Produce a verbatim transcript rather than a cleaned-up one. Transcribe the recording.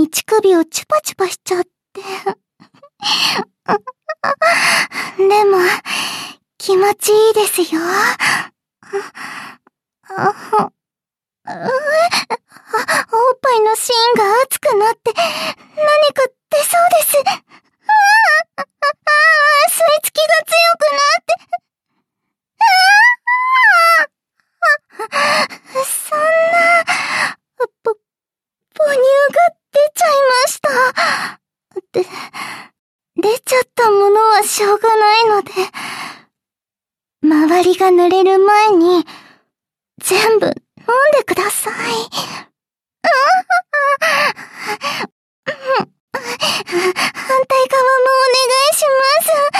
に乳首をチュパチュパしちゃって。でも、気持ちいいですよ。おっぱいの芯が熱くなって何か出そうです。ああ、吸い付きが強くなって。そんな、ぼ、母乳が出ちゃいました。で、出ちゃったものはしょうがないので、周りが濡れる前に、全部飲んでください。反対側もお願いします。